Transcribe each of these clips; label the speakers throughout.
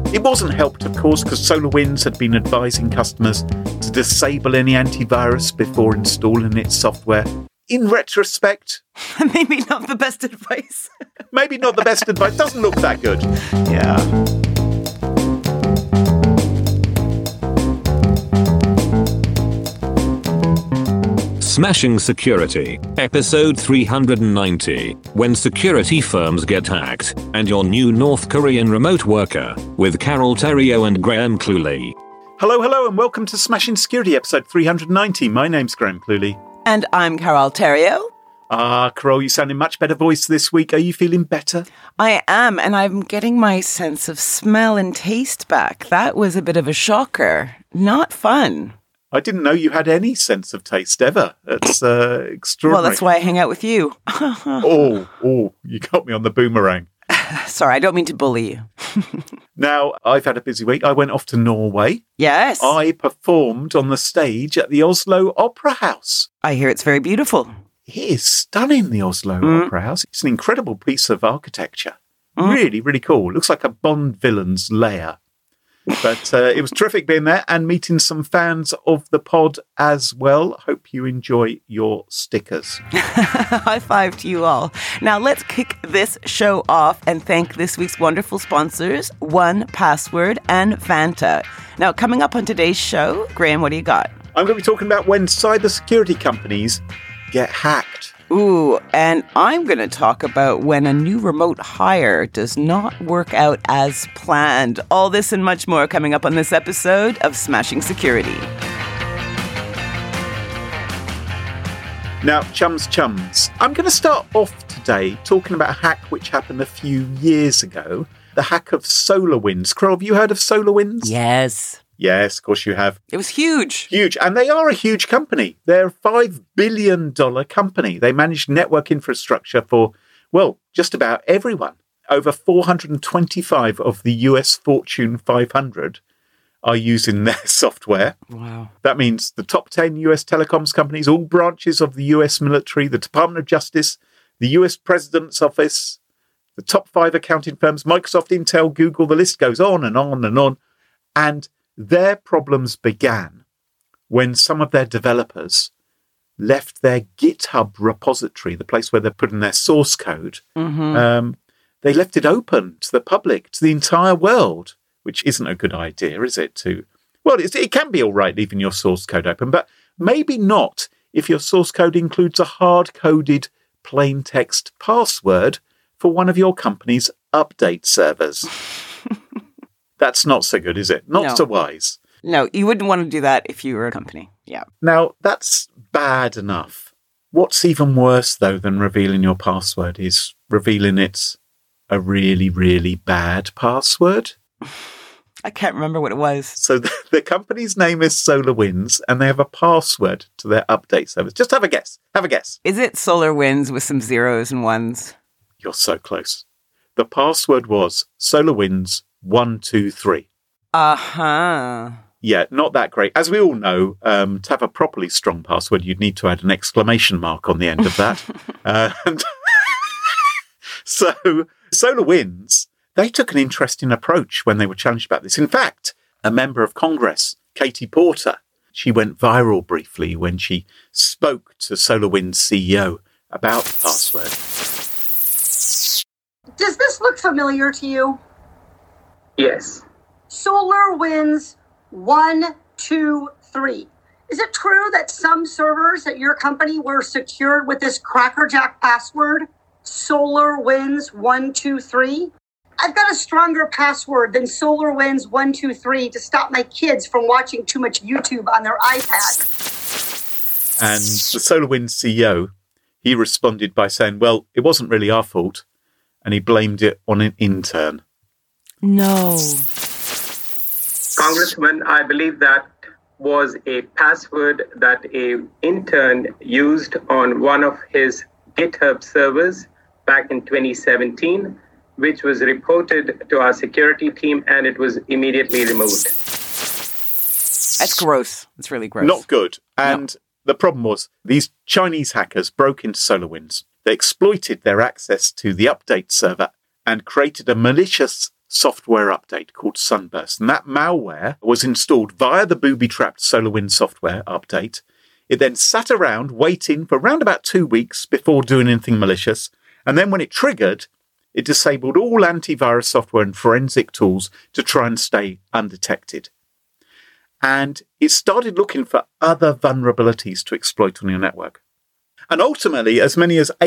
Speaker 1: It wasn't helped, of course, because SolarWinds had been advising customers to disable any antivirus before installing its software. In retrospect,
Speaker 2: maybe not the best advice.
Speaker 1: Maybe not the best advice. Doesn't look that good.
Speaker 2: Yeah.
Speaker 3: Smashing Security, episode 390, when security firms get hacked, and your new North Korean remote worker, with Carol Theriault and Graham Cluley.
Speaker 1: Hello, and welcome to Smashing Security, episode 390. My name's Graham Cluley.
Speaker 2: And I'm Carol Theriault.
Speaker 1: Carol, you sound in much better voice this week. Are you feeling better?
Speaker 2: I am, and I'm getting my sense of smell and taste back. That was a bit of a shocker. Not fun.
Speaker 1: I didn't know you had any sense of taste ever. That's extraordinary.
Speaker 2: Well, that's why I hang out with you.
Speaker 1: Oh, you got me on the boomerang.
Speaker 2: Sorry, I don't mean to bully you.
Speaker 1: Now, I've had a busy week. I went off to Norway.
Speaker 2: Yes.
Speaker 1: I performed on the stage at the Oslo Opera House.
Speaker 2: I hear it's very beautiful.
Speaker 1: It is stunning, the Oslo Opera House. It's an incredible piece of architecture. Really, really cool. Looks like a Bond villain's lair. But it was terrific being there and meeting some fans of the pod as well. Hope you enjoy your stickers.
Speaker 2: High five to you all. Now let's kick this show off and thank this week's wonderful sponsors, 1Password and Vanta. Now coming up on today's show, Graham, what do you got?
Speaker 1: I'm going to be talking about when cybersecurity companies get hacked.
Speaker 2: Ooh, and I'm going to talk about when a new remote hire does not work out as planned. All this and much more coming up on this episode of Smashing Security.
Speaker 1: Now, chums, I'm going to start off today talking about a hack which happened a few years ago. The hack of SolarWinds. Crow, have you heard of SolarWinds?
Speaker 2: Yes.
Speaker 1: Yes, of course you have.
Speaker 2: It was huge.
Speaker 1: Huge. And they are a huge company. They're a $5 billion company. They manage network infrastructure for, well, just about everyone. Over 425 of the US Fortune 500 are using their software.
Speaker 2: Wow.
Speaker 1: That means the top 10 US telecoms companies, all branches of the US military, the Department of Justice, the US President's Office, the top 5 accounting firms, Microsoft, Intel, Google, the list goes on and on and on. And their problems began when some of their developers left their GitHub repository, the place where they're putting their source code. They left it open to the public, to the entire world, which isn't a good idea, is it? It can be all right leaving your source code open, but maybe not if your source code includes a hard-coded plain text password for one of your company's update servers. That's not so good, is it? Not so wise.
Speaker 2: No, you wouldn't want to do that if you were a company. Yeah.
Speaker 1: Now, that's bad enough. What's even worse, though, than revealing your password is revealing it's a really, really bad password.
Speaker 2: I can't remember what it was.
Speaker 1: So the company's name is SolarWinds, and they have a password to their update service. Just have a guess. Have a guess.
Speaker 2: Is it SolarWinds with some zeros and ones?
Speaker 1: You're so close. The password was SolarWinds 123.
Speaker 2: Uh-huh.
Speaker 1: Yeah, not that great. As we all know, to have a properly strong password, you'd need to add an exclamation mark on the end of that. So SolarWinds, they took an interesting approach when they were challenged about this. In fact, a member of Congress, Katie Porter, she went viral briefly when she spoke to SolarWinds CEO about the password.
Speaker 4: Does this look familiar to you?
Speaker 5: Yes.
Speaker 4: SolarWinds 123. Is it true that some servers at your company were secured with this crackerjack password, SolarWinds 123? I've got a stronger password than SolarWinds 123 to stop my kids from watching too much YouTube on their iPad.
Speaker 1: And the SolarWinds CEO, he responded by saying, well, it wasn't really our fault. And he blamed it on an intern.
Speaker 2: No.
Speaker 5: Congressman, I believe that was a password that an intern used on one of his GitHub servers back in 2017, which was reported to our security team, and it was immediately removed.
Speaker 2: That's gross. It's really gross.
Speaker 1: Not good. And the problem was these Chinese hackers broke into SolarWinds. They exploited their access to the update server and created a malicious software update called Sunburst. And that malware was installed via the booby-trapped SolarWinds software update. It then sat around waiting for around about 2 weeks before doing anything malicious. And then when it triggered, it disabled all antivirus software and forensic tools to try and stay undetected. And it started looking for other vulnerabilities to exploit on your network. And ultimately, as many as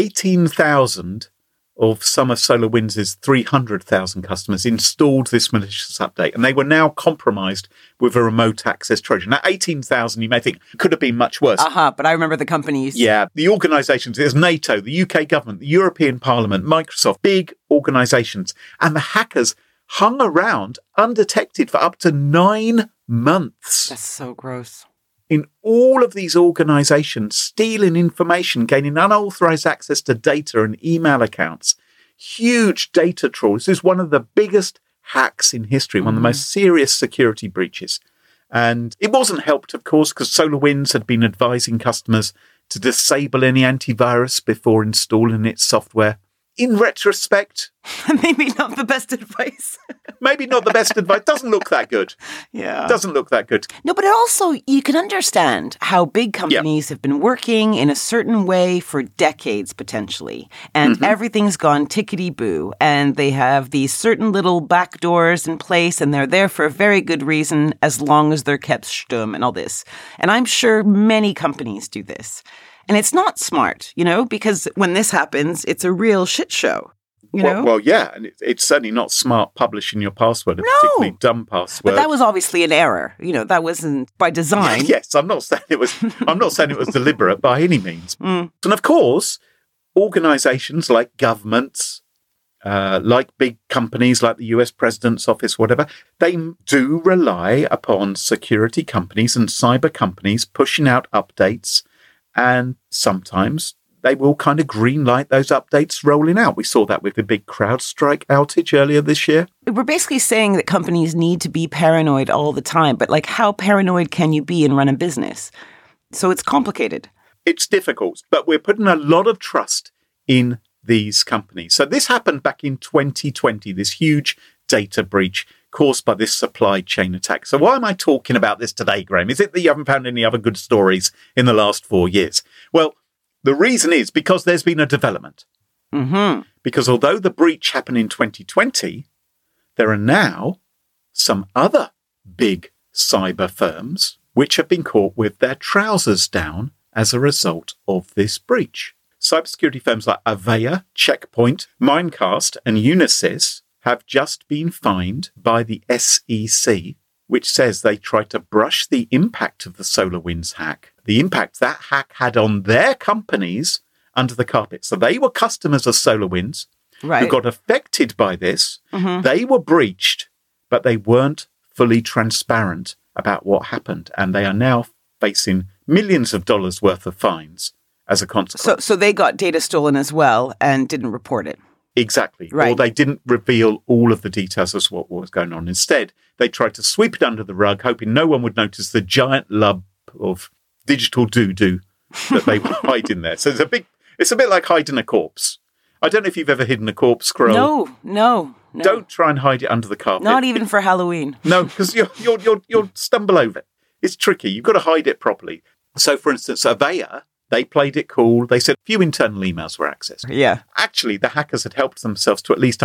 Speaker 1: 18,000 of some of SolarWinds' 300,000 customers installed this malicious update, and they were now compromised with a remote access Trojan. Now, 18,000, you may think, could have been much worse.
Speaker 2: But I remember the companies.
Speaker 1: Yeah, the organisations, there's NATO, the UK government, the European Parliament, Microsoft, big organisations. And the hackers hung around undetected for up to 9 months.
Speaker 2: That's so gross.
Speaker 1: In all of these organisations, stealing information, gaining unauthorised access to data and email accounts, huge data trawls. This is one of the biggest hacks in history, one of the most serious security breaches. And it wasn't helped, of course, because SolarWinds had been advising customers to disable any antivirus before installing its software. In retrospect,
Speaker 2: maybe not the best advice.
Speaker 1: Maybe not the best advice. Doesn't look that good.
Speaker 2: Yeah.
Speaker 1: Doesn't look that good.
Speaker 2: No, but also you can understand how big companies have been working in a certain way for decades, potentially. And everything's gone tickety-boo. And they have these certain little back doors in place, and they're there for a very good reason, as long as they're kept stum and all this. And I'm sure many companies do this. And it's not smart, because when this happens, it's a real shit show,
Speaker 1: Well, yeah, and it's certainly not smart publishing your password, a particularly dumb password.
Speaker 2: But that was obviously an error. That wasn't by design.
Speaker 1: Yes, I'm not saying it was deliberate by any means. And of course, organisations like governments, like big companies like the US President's Office, whatever, they do rely upon security companies and cyber companies pushing out updates. And sometimes they will kind of green light those updates rolling out. We saw that with the big CrowdStrike outage earlier this year.
Speaker 2: We're basically saying that companies need to be paranoid all the time. But how paranoid can you be and run a business? So it's complicated.
Speaker 1: It's difficult, but we're putting a lot of trust in these companies. So this happened back in 2020, this huge data breach caused by this supply chain attack. So why am I talking about this today, Graham? Is it that you haven't found any other good stories in the last 4 years? Well, the reason is because there's been a development. Because although the breach happened in 2020, there are now some other big cyber firms which have been caught with their trousers down as a result of this breach. Cybersecurity firms like Avaya, Checkpoint, Mimecast, and Unisys have just been fined by the SEC, which says they tried to brush the impact of the SolarWinds hack, the impact that hack had on their companies, under the carpet. So they were customers of SolarWinds who got affected by this. They were breached, but they weren't fully transparent about what happened. And they are now facing millions of dollars worth of fines as a consequence.
Speaker 2: So they got data stolen as well and didn't report it.
Speaker 1: Exactly.
Speaker 2: Right.
Speaker 1: Or they didn't reveal all of the details of what was going on. Instead, they tried to sweep it under the rug, hoping no one would notice the giant lump of digital doo-doo that they would hide in there. So it's a bit like hiding a corpse. I don't know if you've ever hidden a corpse, Carol.
Speaker 2: No.
Speaker 1: Don't try and hide it under the carpet.
Speaker 2: Not even for Halloween.
Speaker 1: No, because you'll stumble over it. It's tricky. You've got to hide it properly. So, for instance, Avaya, they played it cool. They said a few internal emails were accessed.
Speaker 2: Yeah.
Speaker 1: Actually, the hackers had helped themselves to at least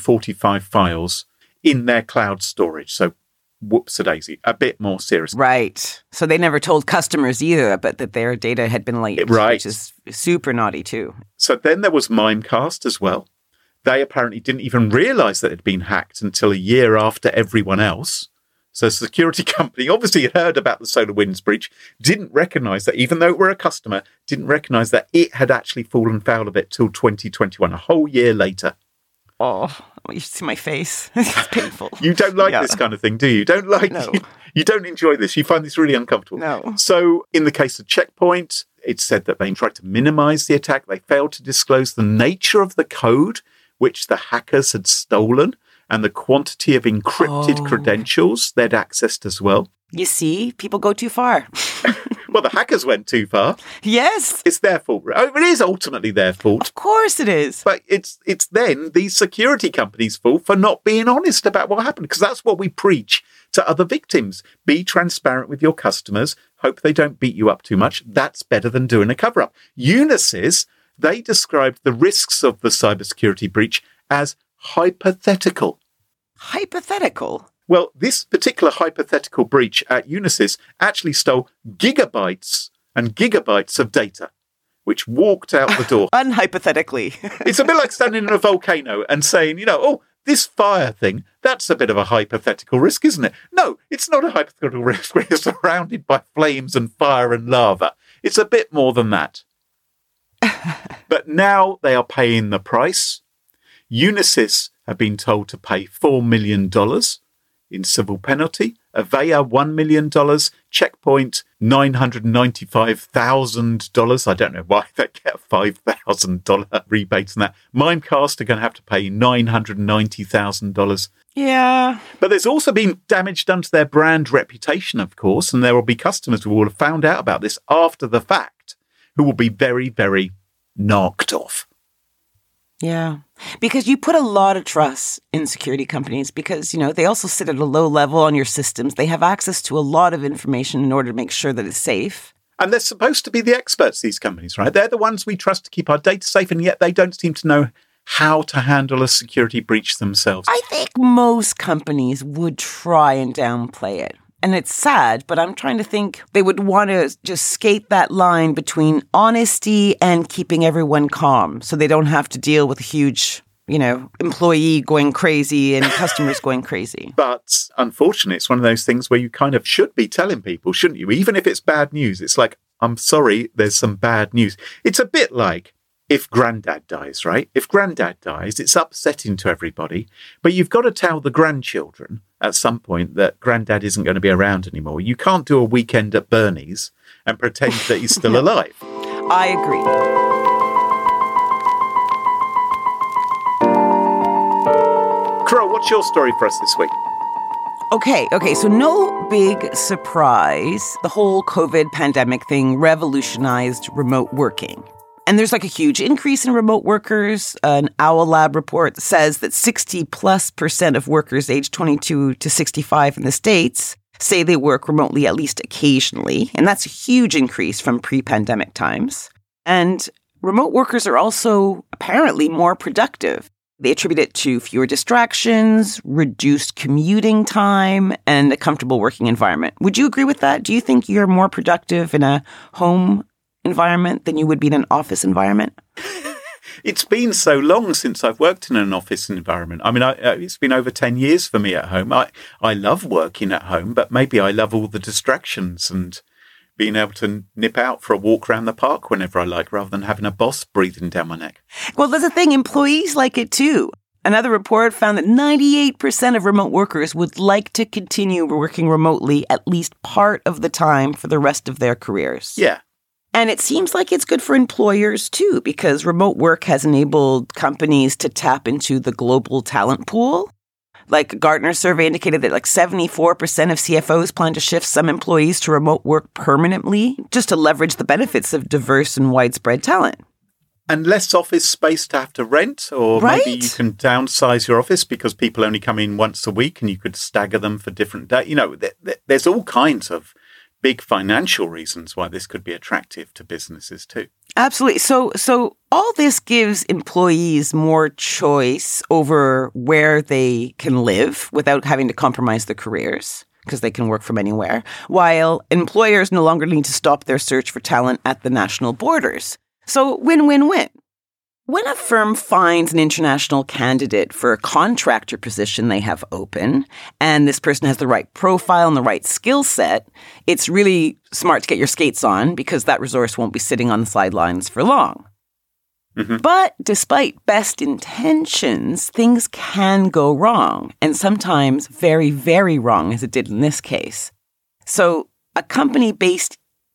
Speaker 1: 145 files in their cloud storage. So, whoops-a-daisy, a bit more serious.
Speaker 2: Right. So they never told customers either, but that their data had been leaked,
Speaker 1: right.
Speaker 2: Which is super naughty too.
Speaker 1: So then there was Mimecast as well. They apparently didn't even realize that it had been hacked until a year after everyone else. So a security company obviously had heard about the SolarWinds breach, didn't recognize that, even though it were a customer, didn't recognize that it had actually fallen foul of it till 2021, a whole year later.
Speaker 2: Oh, you should see my face. It's painful.
Speaker 1: You don't like this kind of thing, do you?
Speaker 2: No.
Speaker 1: You don't enjoy this. You find this really uncomfortable.
Speaker 2: No.
Speaker 1: So in the case of Checkpoint, it said that they tried to minimize the attack. They failed to disclose the nature of the code which the hackers had stolen and the quantity of encrypted credentials they'd accessed as well.
Speaker 2: You see, people go too far.
Speaker 1: Well, the hackers went too far.
Speaker 2: Yes.
Speaker 1: It's their fault. It is ultimately their fault.
Speaker 2: Of course it is.
Speaker 1: But it's then these security companies' fault for not being honest about what happened, because that's what we preach to other victims. Be transparent with your customers. Hope they don't beat you up too much. That's better than doing a cover-up. Unisys, they described the risks of the cybersecurity breach as hypothetical.
Speaker 2: Hypothetical?
Speaker 1: Well, this particular hypothetical breach at Unisys actually stole gigabytes and gigabytes of data, which walked out the door.
Speaker 2: Unhypothetically.
Speaker 1: It's a bit like standing in a volcano and saying, oh, this fire thing, that's a bit of a hypothetical risk, isn't it? No, it's not a hypothetical risk. We're surrounded by flames and fire and lava. It's a bit more than that. But now they are paying the price. Unisys have been told to pay $4 million in civil penalty, Avaya $1 million, Checkpoint $995,000. I don't know why they get a $5,000 rebate on that. Mimecast are going to have to pay $990,000.
Speaker 2: Yeah.
Speaker 1: But there's also been damage done to their brand reputation, of course, and there will be customers who will have found out about this after the fact, who will be very, very knocked off.
Speaker 2: Yeah, because you put a lot of trust in security companies because, they also sit at a low level on your systems. They have access to a lot of information in order to make sure that it's safe.
Speaker 1: And they're supposed to be the experts, these companies, right? They're the ones we trust to keep our data safe, and yet they don't seem to know how to handle a security breach themselves.
Speaker 2: I think most companies would try and downplay it. And it's sad, but I'm trying to think they would want to just skate that line between honesty and keeping everyone calm so they don't have to deal with a huge, employee going crazy and customers going crazy.
Speaker 1: But unfortunately, it's one of those things where you kind of should be telling people, shouldn't you? Even if it's bad news, it's like, I'm sorry, there's some bad news. It's a bit like if Grandad dies, right? If Grandad dies, it's upsetting to everybody, but you've got to tell the grandchildren at some point that Grandad isn't going to be around anymore. You can't do a weekend at Bernie's and pretend that he's still alive.
Speaker 2: I agree.
Speaker 1: Crow, what's your story for us this week?
Speaker 2: Okay, so no big surprise. The whole COVID pandemic thing revolutionized remote working. And there's a huge increase in remote workers. An Owl Lab report says that 60+% of workers aged 22 to 65 in the States say they work remotely at least occasionally. And that's a huge increase from pre-pandemic times. And remote workers are also apparently more productive. They attribute it to fewer distractions, reduced commuting time, and a comfortable working environment. Would you agree with that? Do you think you're more productive in a home environment than you would be in an office environment?
Speaker 1: It's been so long since I've worked in an office environment. I mean, it's been over 10 years for me at home. I love working at home, but maybe I love all the distractions and being able to nip out for a walk around the park whenever I like, rather than having a boss breathing down my neck.
Speaker 2: Well, there's a thing. Employees like it too. Another report found that 98% of remote workers would like to continue working remotely at least part of the time for the rest of their careers.
Speaker 1: Yeah.
Speaker 2: And it seems like it's good for employers too, because remote work has enabled companies to tap into the global talent pool. Like a Gartner survey indicated that 74% of CFOs plan to shift some employees to remote work permanently just to leverage the benefits of diverse and widespread talent.
Speaker 1: And less office space to have to rent, or
Speaker 2: right?
Speaker 1: Maybe you can downsize your office because people only come in once a week and you could stagger them for different days. There's all kinds of big financial reasons why this could be attractive to businesses too.
Speaker 2: Absolutely. So all this gives employees more choice over where they can live without having to compromise their careers, because they can work from anywhere, while employers no longer need to stop their search for talent at the national borders. So win-win-win. When a firm finds an international candidate for a contractor position they have open, and this person has the right profile and the right skill set, it's really smart to get your skates on because that resource won't be sitting on the sidelines for long. Mm-hmm. But despite best intentions, things can go wrong, and sometimes very, very wrong, as it did in this case. So a company based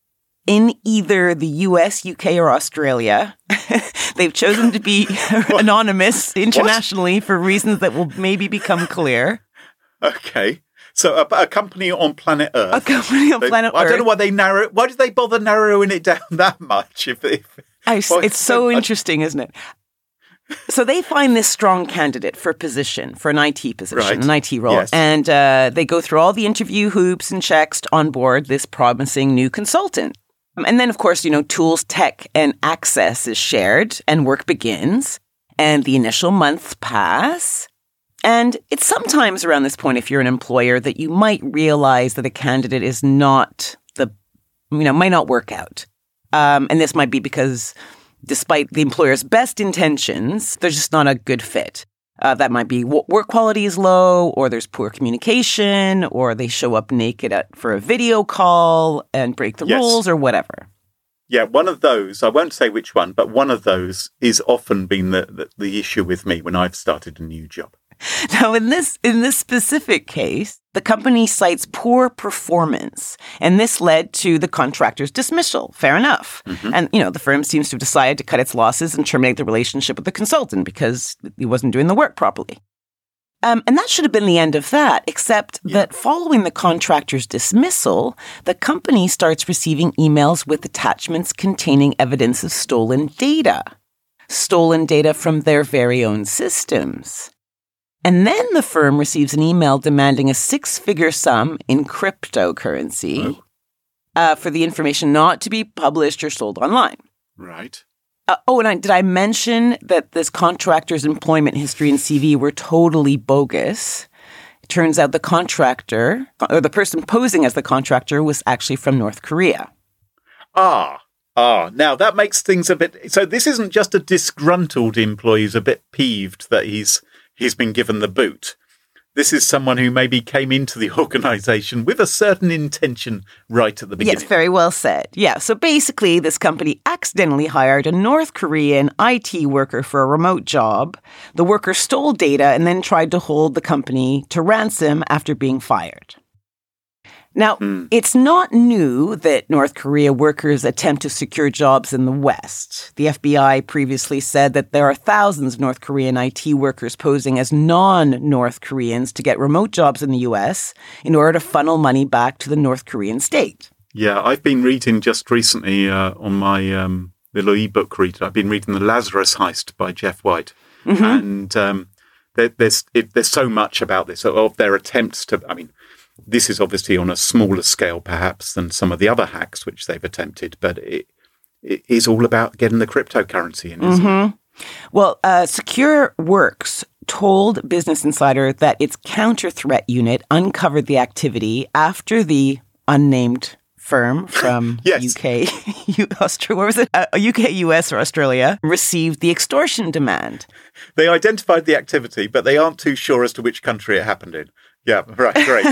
Speaker 2: in either the US, UK, or Australia, they've chosen to be anonymous internationally for reasons that will maybe become clear.
Speaker 1: Okay. So a company on planet Earth.
Speaker 2: A company on planet Earth.
Speaker 1: I don't know why they narrow. Why did they bother narrowing it down that much?
Speaker 2: It's so interesting, isn't it? So they find this strong candidate for an IT position, an IT role.
Speaker 1: Yes.
Speaker 2: And they go through all the interview hoops and checks to onboard this promising new consultant. And then, of course, tools, tech, and access is shared and work begins. And the initial months pass. And it's sometimes around this point, if you're an employer, that you might realize that a candidate is not might not work out. And this might be because despite the employer's best intentions, there's just not a good fit. That might be work quality is low, or there's poor communication, or they show up naked for a video call and break the rules or whatever.
Speaker 1: Yeah, one of those, I won't say which one, but one of those is often been the issue with me when I've started a new job.
Speaker 2: Now, in this specific case, the company cites poor performance, and this led to the contractor's dismissal. Fair enough. Mm-hmm. And, the firm seems to have decided to cut its losses and terminate the relationship with the consultant because he wasn't doing the work properly. And that should have been the end of that, except that following the contractor's dismissal, the company starts receiving emails with attachments containing evidence of stolen data from their very own systems. And then the firm receives an email demanding a 6-figure sum in cryptocurrency for the information not to be published or sold online.
Speaker 1: Right.
Speaker 2: Did I mention that this contractor's employment history and CV were totally bogus? It turns out the contractor, or the person posing as the contractor, was actually from North Korea.
Speaker 1: Now that makes things a bit... So this isn't just a disgruntled employee who's a bit peeved that he's been given the boot. This is someone who maybe came into the organisation with a certain intention right at the beginning.
Speaker 2: Yes, very well said. Yeah, so basically this company accidentally hired a North Korean IT worker for a remote job. The worker stole data and then tried to hold the company to ransom after being fired. Now, it's not new that North Korea workers attempt to secure jobs in the West. The FBI previously said that there are thousands of North Korean IT workers posing as non-North Koreans to get remote jobs in the U.S. in order to funnel money back to the North Korean state.
Speaker 1: Yeah, I've been reading just recently on my little ebook reader. I've been reading The Lazarus Heist by Jeff White. Mm-hmm. And there's so much about this, of their attempts to... This is obviously on a smaller scale, perhaps, than some of the other hacks which they've attempted, but it is all about getting the cryptocurrency in, isn't it?
Speaker 2: Well, SecureWorks told Business Insider that its counter-threat unit uncovered the activity after the unnamed firm from UK, UK, US, or Australia received the extortion demand.
Speaker 1: They identified the activity, but they aren't too sure as to which country it happened in. Yeah, right, great.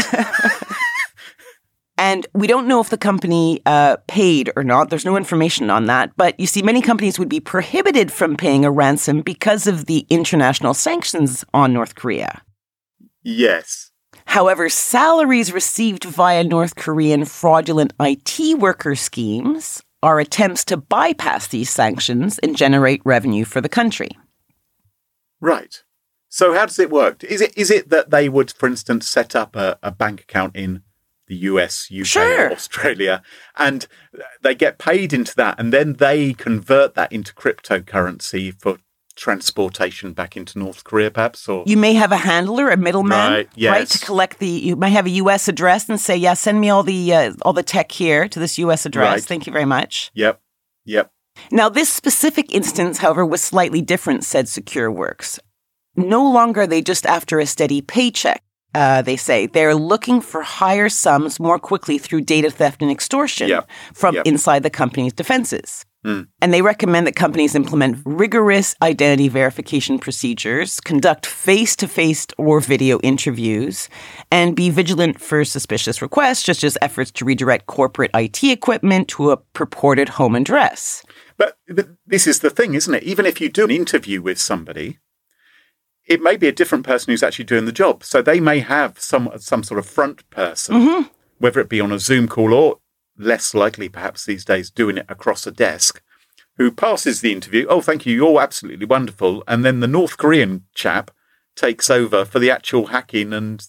Speaker 2: And we don't know if the company paid or not. There's no information on that. But you see, many companies would be prohibited from paying a ransom because of the international sanctions on North Korea.
Speaker 1: Yes.
Speaker 2: However, salaries received via North Korean fraudulent IT worker schemes are attempts to bypass these sanctions and generate revenue for the country.
Speaker 1: Right. So how does it work? Is it that they would, for instance, set up a bank account in the US, UK, or Australia, and they get paid into that, and then they convert that into cryptocurrency for transportation back into North Korea, perhaps? Or
Speaker 2: you may have a handler, a middleman, right, to collect you might have a US address and say, yeah, send me all the tech here to this US address. Right. Thank you very much.
Speaker 1: Yep.
Speaker 2: Now, this specific instance, however, was slightly different, said SecureWorks. No longer are they just after a steady paycheck, they say. They're looking for higher sums more quickly through data theft and extortion from inside the company's defenses. And they recommend that companies implement rigorous identity verification procedures, conduct face-to-face or video interviews, and be vigilant for suspicious requests, such as efforts to redirect corporate IT equipment to a purported home address.
Speaker 1: But this is the thing, isn't it? Even if you do an interview with somebody, it may be a different person who's actually doing the job. So they may have some sort of front person, whether it be on a Zoom call or less likely perhaps these days doing it across a desk, who passes the interview. Oh, thank you. You're absolutely wonderful. And then the North Korean chap takes over for the actual hacking and the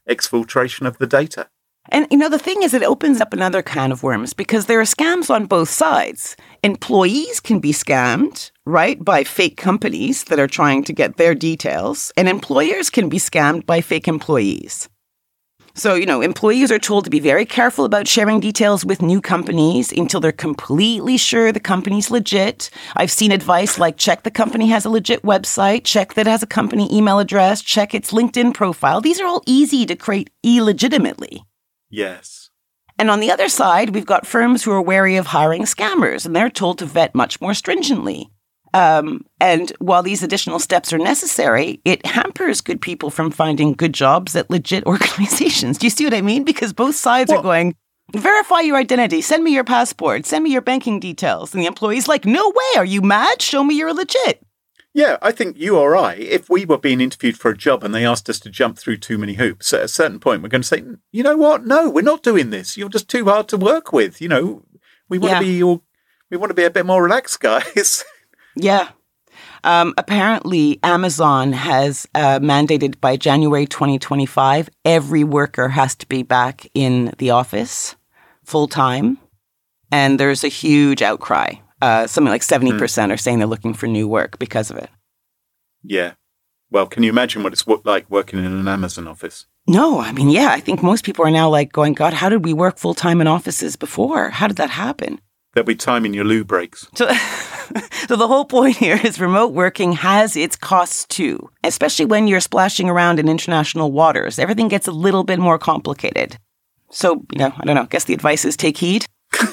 Speaker 1: exfiltration of the data.
Speaker 2: And, the thing is, it opens up another can of worms because there are scams on both sides. Employees can be scammed, right, by fake companies that are trying to get their details, and employers can be scammed by fake employees. So, employees are told to be very careful about sharing details with new companies until they're completely sure the company's legit. I've seen advice like check the company has a legit website, check that it has a company email address, check its LinkedIn profile. These are all easy to create illegitimately.
Speaker 1: Yes.
Speaker 2: And on the other side, we've got firms who are wary of hiring scammers, and they're told to vet much more stringently. And while these additional steps are necessary, it hampers good people from finding good jobs at legit organizations. Do you see what I mean? Because both sides are going, verify your identity, send me your passport, send me your banking details. And the employee's like, no way, are you mad? Show me you're legit.
Speaker 1: Yeah, I think you or I, if we were being interviewed for a job and they asked us to jump through too many hoops, at a certain point, we're going to say, you know what? No, we're not doing this. You're just too hard to work with. We want to be a bit more relaxed, guys.
Speaker 2: Yeah. Apparently, Amazon has mandated by January 2025, every worker has to be back in the office full time. And there's a huge outcry. Something like 70% are saying they're looking for new work because of it.
Speaker 1: Yeah. Well, can you imagine what it's like working in an Amazon office?
Speaker 2: No, I think most people are now like going, God, how did we work full time in offices before? How did that happen?
Speaker 1: There'll be time in your loo breaks.
Speaker 2: So the whole point here is remote working has its costs too, especially when you're splashing around in international waters. Everything gets a little bit more complicated. So, I don't know, I guess the advice is take heed.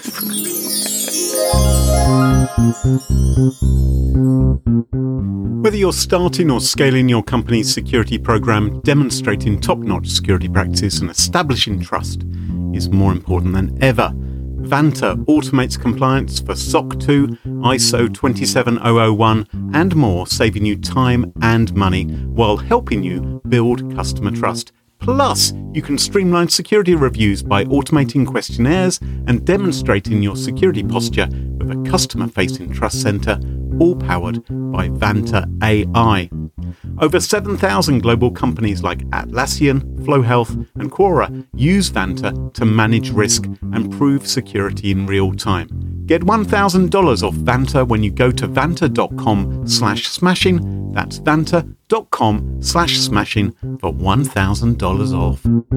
Speaker 6: Whether you're starting or scaling your company's security program, demonstrating top-notch security practice and establishing trust is more important than ever. Vanta automates compliance for SOC 2, ISO 27001 and more, saving you time and money while helping you build customer trust. Plus, you can streamline security reviews by automating questionnaires and demonstrating your security posture with a customer-facing trust center, all powered by Vanta AI. Over 7,000 global companies like Atlassian, Flow Health, and Quora use Vanta to manage risk and prove security in real time. Get $1,000 off Vanta when you go to vanta.com/smashing. That's vanta.com/smashing for $1,000 off.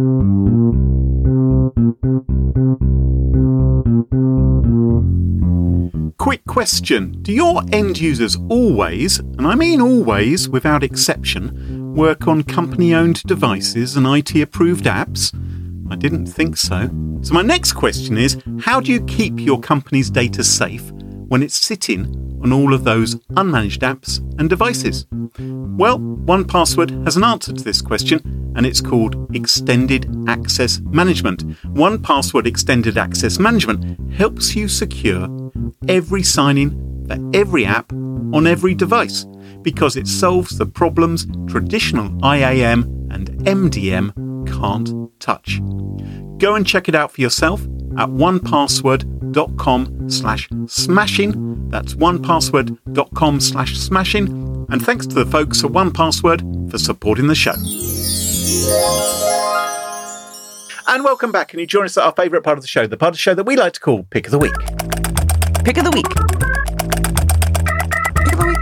Speaker 6: Quick question. Do your end users always, and I mean always without exception, work on company-owned devices and IT-approved apps? I didn't think so. So my next question is, how do you keep your company's data safe when it's sitting on all of those unmanaged apps and devices? Well, 1Password has an answer to this question, and it's called Extended Access Management. 1Password Extended Access Management helps you secure every sign-in for every app on every device because it solves the problems traditional IAM and MDM can't touch. Go and check it out for yourself at onepassword.com/smashing. That's onepassword.com/smashing. And thanks to the folks at 1Password for supporting the show.
Speaker 1: And welcome back. And you join us at our favourite part of the show, the part of the show that we like to call Pick of the Week.
Speaker 2: Pick of the week. Pick of the week.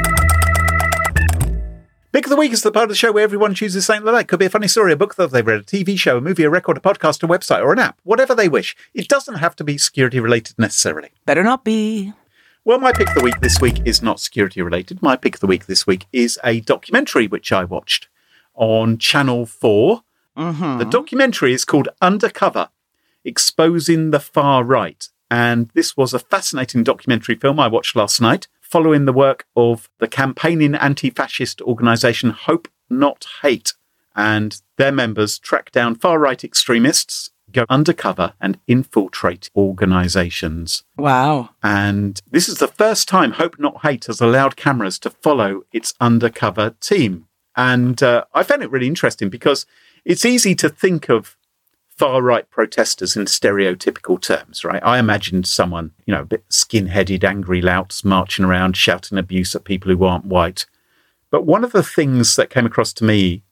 Speaker 1: Pick of the Week is the part of the show where everyone chooses something they like. Could be a funny story, a book that they've read, a TV show, a movie, a record, a podcast, a website, or an app. Whatever they wish. It doesn't have to be security related necessarily.
Speaker 2: Better not be.
Speaker 1: Well, my pick of the week this week is not security related. My pick of the week this week is a documentary which I watched on Channel 4. Mm-hmm. The documentary is called Undercover, Exposing the Far Right. And this was a fascinating documentary film I watched last night, following the work of the campaigning anti-fascist organisation Hope Not Hate. And their members track down far-right extremists, go undercover and infiltrate organisations.
Speaker 2: Wow.
Speaker 1: And this is the first time Hope Not Hate has allowed cameras to follow its undercover team. And I found it really interesting because it's easy to think of far-right protesters in stereotypical terms, right? I imagined someone, a bit skin-headed, angry louts marching around, shouting abuse at people who aren't white. But one of the things that came across to me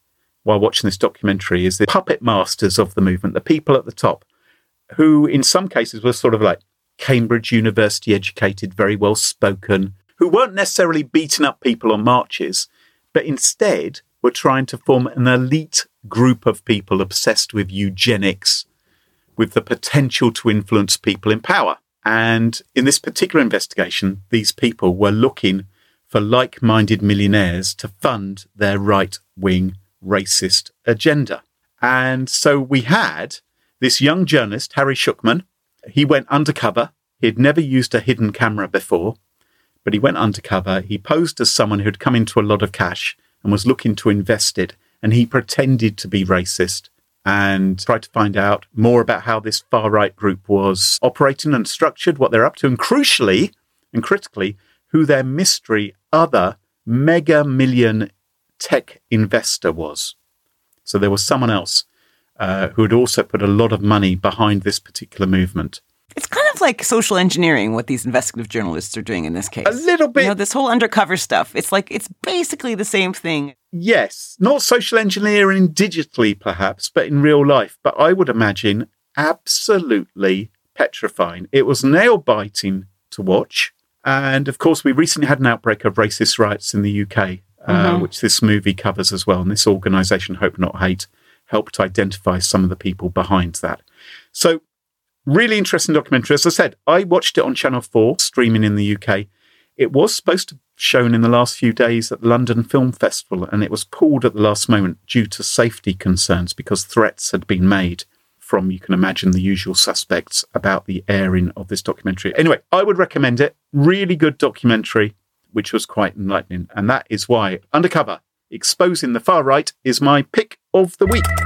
Speaker 1: while watching this documentary is the puppet masters of the movement, the people at the top, who in some cases were sort of like Cambridge University educated, very well spoken, who weren't necessarily beating up people on marches, but instead were trying to form an elite group of people obsessed with eugenics, with the potential to influence people in power. And in this particular investigation, these people were looking for like-minded millionaires to fund their right-wing racist agenda. And so we had this young journalist, Harry Shukman. He went undercover. He had never used a hidden camera before, but he went undercover. He posed as someone who had come into a lot of cash and was looking to invest it. And he pretended to be racist and tried to find out more about how this far-right group was operating and structured, what they're up to, and crucially and critically, who their mystery other mega million tech investor was. So there was someone else who had also put a lot of money behind this particular movement.
Speaker 2: It's kind of like social engineering, what these investigative journalists are doing in this case.
Speaker 1: A little bit.
Speaker 2: You know, this whole undercover stuff. It's like, it's basically the same thing.
Speaker 1: Yes, not social engineering digitally, perhaps, but in real life. But I would imagine absolutely petrifying. It was nail-biting to watch. And of course, we recently had an outbreak of racist riots in the UK, which this movie covers as well. And this organisation, Hope Not Hate, helped identify some of the people behind that. So, really interesting documentary. As I said, I watched it on Channel 4, streaming in the UK. It was supposed to be shown in the last few days at the London Film Festival, and it was pulled at the last moment due to safety concerns because threats had been made from, you can imagine, the usual suspects about the airing of this documentary. Anyway, I would recommend it. Really good documentary, which was quite enlightening. And that is why Undercover, Exposing the Far Right, is my pick of the week.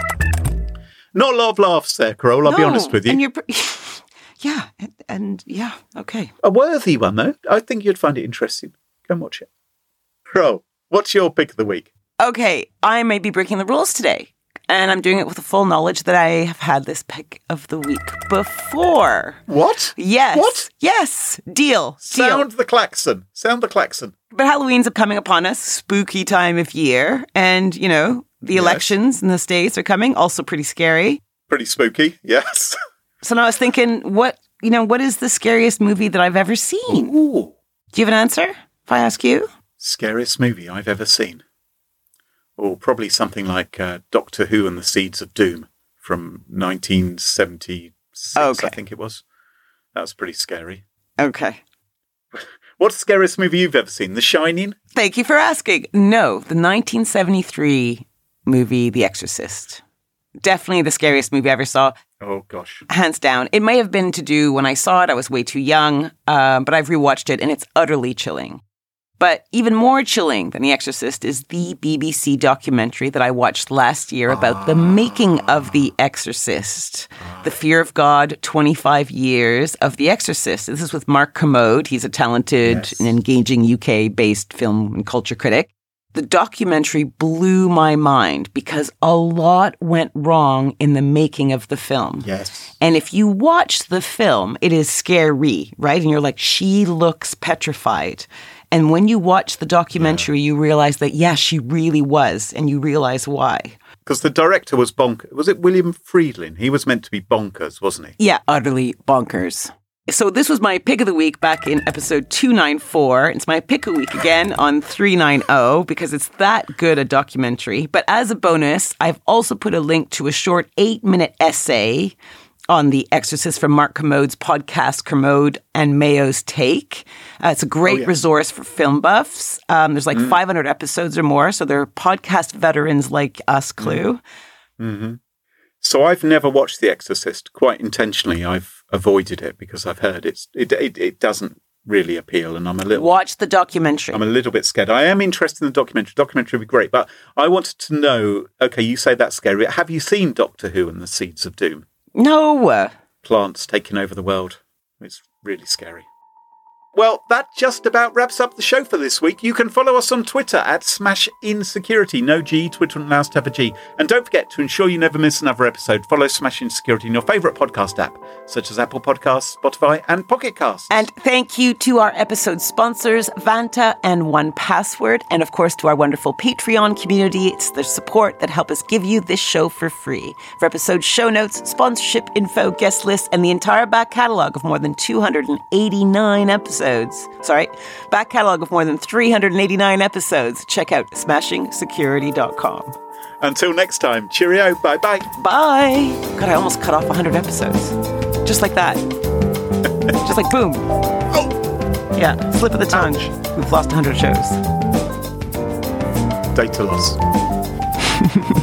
Speaker 1: Not a lot of laughs there, Carole, I'll be honest with you.
Speaker 2: And you're yeah, yeah, okay.
Speaker 1: A worthy one, though. I think you'd find it interesting. Go and watch it. Carole, what's your pick of the week?
Speaker 2: Okay, I may be breaking the rules today. And I'm doing it with the full knowledge that I have had this pick of the week before.
Speaker 1: What?
Speaker 2: Yes.
Speaker 1: What?
Speaker 2: Yes. Deal.
Speaker 1: Sound the klaxon. Sound the klaxon.
Speaker 2: But Halloween's coming upon us. Spooky time of year. And, you know, the elections in the States are coming. Also pretty scary.
Speaker 1: Pretty spooky, yes.
Speaker 2: So now I was thinking, what is the scariest movie that I've ever seen?
Speaker 1: Ooh.
Speaker 2: Do you have an answer if I ask you?
Speaker 1: Scariest movie I've ever seen. Or probably something like Doctor Who and the Seeds of Doom from 1976,
Speaker 2: okay.
Speaker 1: I think it was. That was pretty scary.
Speaker 2: Okay.
Speaker 1: What's the scariest movie you've ever seen? The Shining?
Speaker 2: Thank you for asking. No, the 1973 movie, The Exorcist. Definitely the scariest movie I ever saw.
Speaker 1: Oh, gosh.
Speaker 2: Hands down. It may have been to do when I saw it. I was way too young, but I've rewatched it and it's utterly chilling. But even more chilling than The Exorcist is the BBC documentary that I watched last year about the making of The Exorcist. The Fear of God, 25 Years of The Exorcist. This is with Mark Kermode. He's a talented and engaging UK-based film and culture critic. The documentary blew my mind because a lot went wrong in the making of the film.
Speaker 1: Yes.
Speaker 2: And if you watch the film, it is scary, right? And you're like, she looks petrified. And when you watch the documentary, you realize that, yes, she really was. And you realize why.
Speaker 1: Because the director was bonkers. Was it William Friedkin? He was meant to be bonkers, wasn't he?
Speaker 2: Yeah, utterly bonkers. So this was my pick of the week back in episode 294. It's my pick of the week again on 390 because it's that good a documentary. But as a bonus, I've also put a link to a short 8-minute essay on The Exorcist from Mark Kermode's podcast, Kermode and Mayo's Take. It's a great resource for film buffs. There's like 500 episodes or more, so they're podcast veterans like us, Clue.
Speaker 1: Mm-hmm. So I've never watched The Exorcist. Quite intentionally, I've avoided it because I've heard it doesn't really appeal, and I'm a little...
Speaker 2: Watch the documentary.
Speaker 1: I'm a little bit scared. I am interested in the documentary. Documentary would be great, but I wanted to know, okay, you say that's scary. Have you seen Doctor Who and the Seeds of Doom?
Speaker 2: No.
Speaker 1: Plants taking over the world. It's really scary. Well, that just about wraps up the show for this week. You can follow us on Twitter at SmashInSecurity. No G, Twitter and allows to have a G. And don't forget, to ensure you never miss another episode, follow Smash In Security in your favourite podcast app, such as Apple Podcasts, Spotify and Pocket Casts.
Speaker 2: And thank you to our episode sponsors, Vanta and 1Password. And of course, to our wonderful Patreon community. It's their support that help us give you this show for free. For episode show notes, sponsorship info, guest lists, and the entire back catalogue of more than 289 episodes. Back catalog of more than 389 episodes. Check out SmashingSecurity.com.
Speaker 1: Until next time, cheerio, bye-bye.
Speaker 2: Bye. God, I almost cut off 100 episodes. Just like that. Just like boom.
Speaker 1: Oh.
Speaker 2: Yeah, slip of the tongue. We've lost 100 shows.
Speaker 1: Data loss.